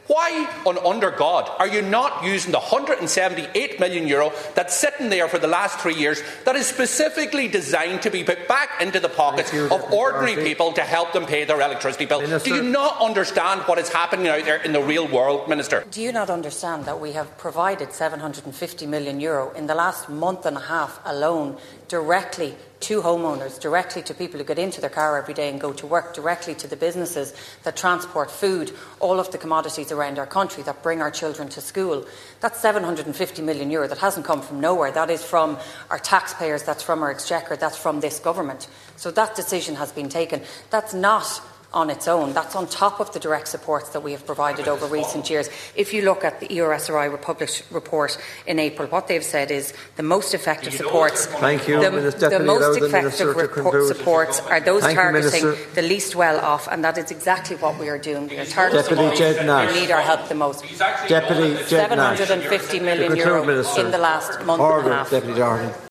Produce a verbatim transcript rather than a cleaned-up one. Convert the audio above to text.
Why on under God are you not using the one hundred seventy-eight million euro that's sitting there for the last three years that is specifically designed to be put back into the pockets you, of ordinary people to help them pay their electricity bill? Minister. Do you not understand what is happening out there in the real world, Minister? Do you not understand that we have provided seven hundred fifty million euro in the last month and a half alone directly to homeowners, directly to people who get into their car every day and go to work, directly to the businesses that transport food, all of the commodities around our country that bring our children to school? That's seven hundred fifty million euro that hasn't come from nowhere. That is from our taxpayers, that's from our exchequer, that's from this government. So that decision has been taken. That's not on its own. That's on top of the direct supports that we have provided over recent years. If you look at the E R S R I published report in April, what they've said is the most effective supports Thank you, the, Minister, the most effective the report, supports are those Thank targeting you, the least well off, and that is exactly what we are doing. We are targeting Deputy those Jed who need our help the most. Deputy Jed seven hundred fifty million euro in the last month Order, and a half. Deputy Darling.